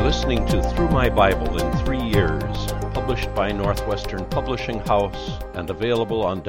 listening to Through My Bible in 3 Years, published by Northwestern Publishing House and available on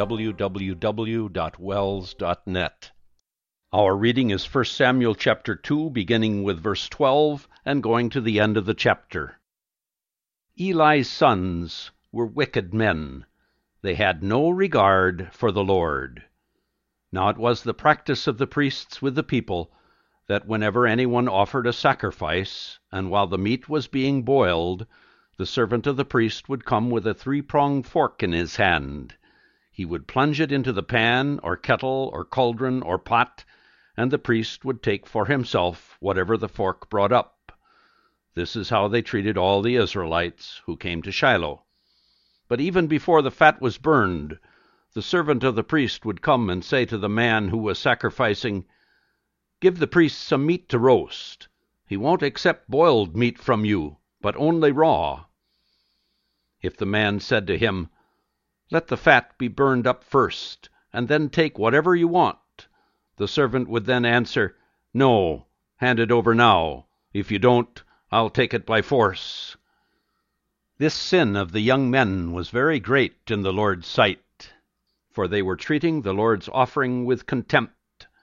www.wells.net. Our reading is 1 Samuel chapter 2, beginning with verse 12 and going to the end of the chapter. Eli's sons were wicked men. They had no regard for the Lord. Now it was the practice of the priests with the people that whenever anyone offered a sacrifice, and while the meat was being boiled, the servant of the priest would come with a 3-pronged fork in his hand. He would plunge it into the pan, or kettle, or cauldron, or pot, and the priest would take for himself whatever the fork brought up. This is how they treated all the Israelites who came to Shiloh. But even before the fat was burned, the servant of the priest would come and say to the man who was sacrificing, "Give the priest some meat to roast. He won't accept boiled meat from you, but only raw." If the man said to him, "Let the fat be burned up first, and then take whatever you want," the servant would then answer, "No, hand it over now. If you don't, I'll take it by force." This sin of the young men was very great in the Lord's sight, for they were treating the Lord's offering with contempt.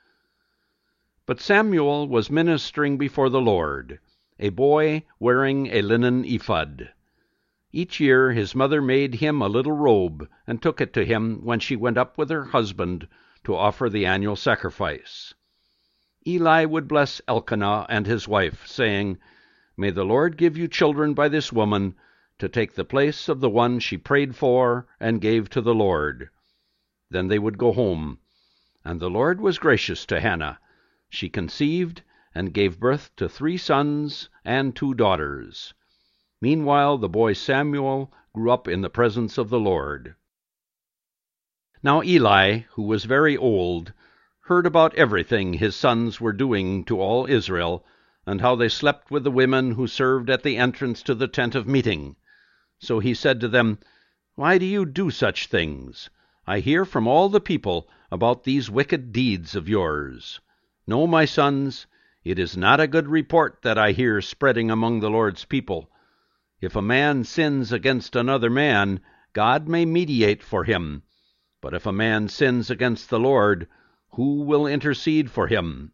But Samuel was ministering before the Lord, a boy wearing a linen ephod. Each year his mother made him a little robe and took it to him when she went up with her husband to offer the annual sacrifice. Eli would bless Elkanah and his wife, saying, "May the Lord give you children by this woman, to take the place of the one she prayed for and gave to the Lord." Then they would go home, and the Lord was gracious to Hannah. She conceived and gave birth to 3 sons and 2 daughters. Meanwhile the boy Samuel grew up in the presence of the Lord. Now Eli, who was very old, heard about everything his sons were doing to all Israel, and how they slept with the women who served at the entrance to the tent of meeting. So he said to them, "Why do you do such things? I hear from all the people about these wicked deeds of yours. No, my sons, it is not a good report that I hear spreading among the Lord's people. If a man sins against another man, God may mediate for him. But if a man sins against the Lord, who will intercede for him?"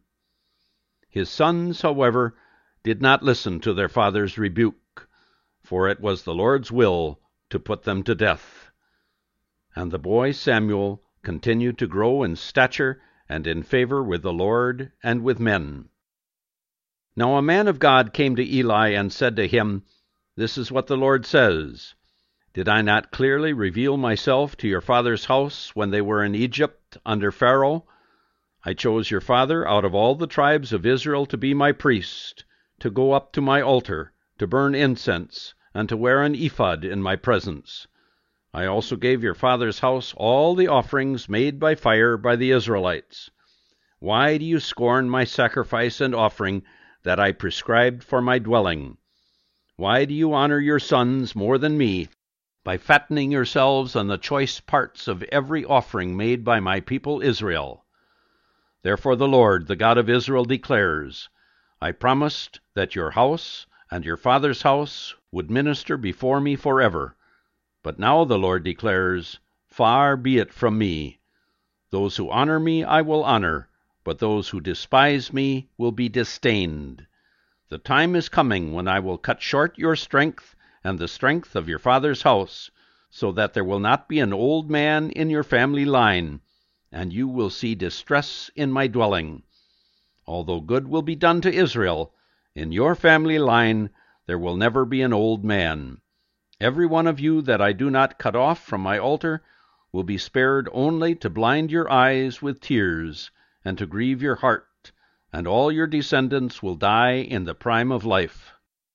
His sons, however, did not listen to their father's rebuke, for it was the Lord's will to put them to death. And the boy Samuel continued to grow in stature and in favor with the Lord and with men. Now a man of God came to Eli and said to him, "This is what the Lord says. Did I not clearly reveal myself to your father's house when they were in Egypt under Pharaoh? I chose your father out of all the tribes of Israel to be my priest, to go up to my altar, to burn incense, and to wear an ephod in my presence. I also gave your father's house all the offerings made by fire by the Israelites. Why do you scorn my sacrifice and offering that I prescribed for my dwelling? Why do you honor your sons more than me, by fattening yourselves on the choice parts of every offering made by my people Israel? Therefore the Lord, the God of Israel, declares, I promised that your house and your father's house would minister before me forever. But now the Lord declares, Far be it from me. Those who honor me I will honor, but those who despise me will be disdained. The time is coming when I will cut short your strength and the strength of your father's house, so that there will not be an old man in your family line, and you will see distress in my dwelling. Although good will be done to Israel, in your family line there will never be an old man. Every one of you that I do not cut off from my altar will be spared only to blind your eyes with tears and to grieve your heart, and all your descendants will die in the prime of life.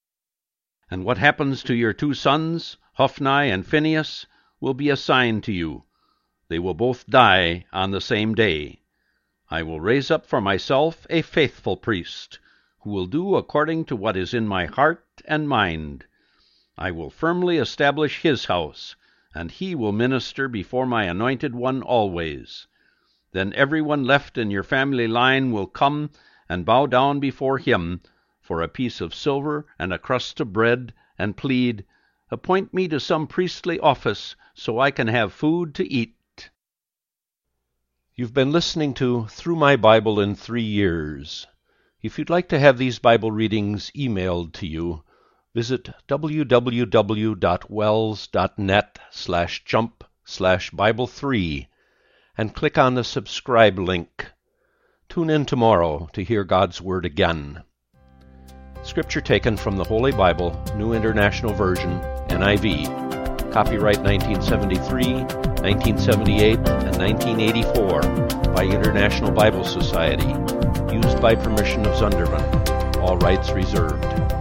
And what happens to your 2 sons, Hophni and Phinehas, will be a sign to you. They will both die on the same day. I will raise up for myself a faithful priest, who will do according to what is in my heart and mind. I will firmly establish his house, and he will minister before my anointed one always. Then everyone left in your family line will come and bow down before him, for a piece of silver and a crust of bread, and plead, "Appoint me to some priestly office so I can have food to eat." You've been listening to Through My Bible in 3 Years. If you'd like to have these Bible readings emailed to you, visit www.wells.net/jump/Bible3 and click on the subscribe link. Tune in tomorrow to hear God's Word again. Scripture taken from the Holy Bible, New International Version, NIV. Copyright 1973, 1978, and 1984 by International Bible Society. Used by permission of Zunderman. All rights reserved.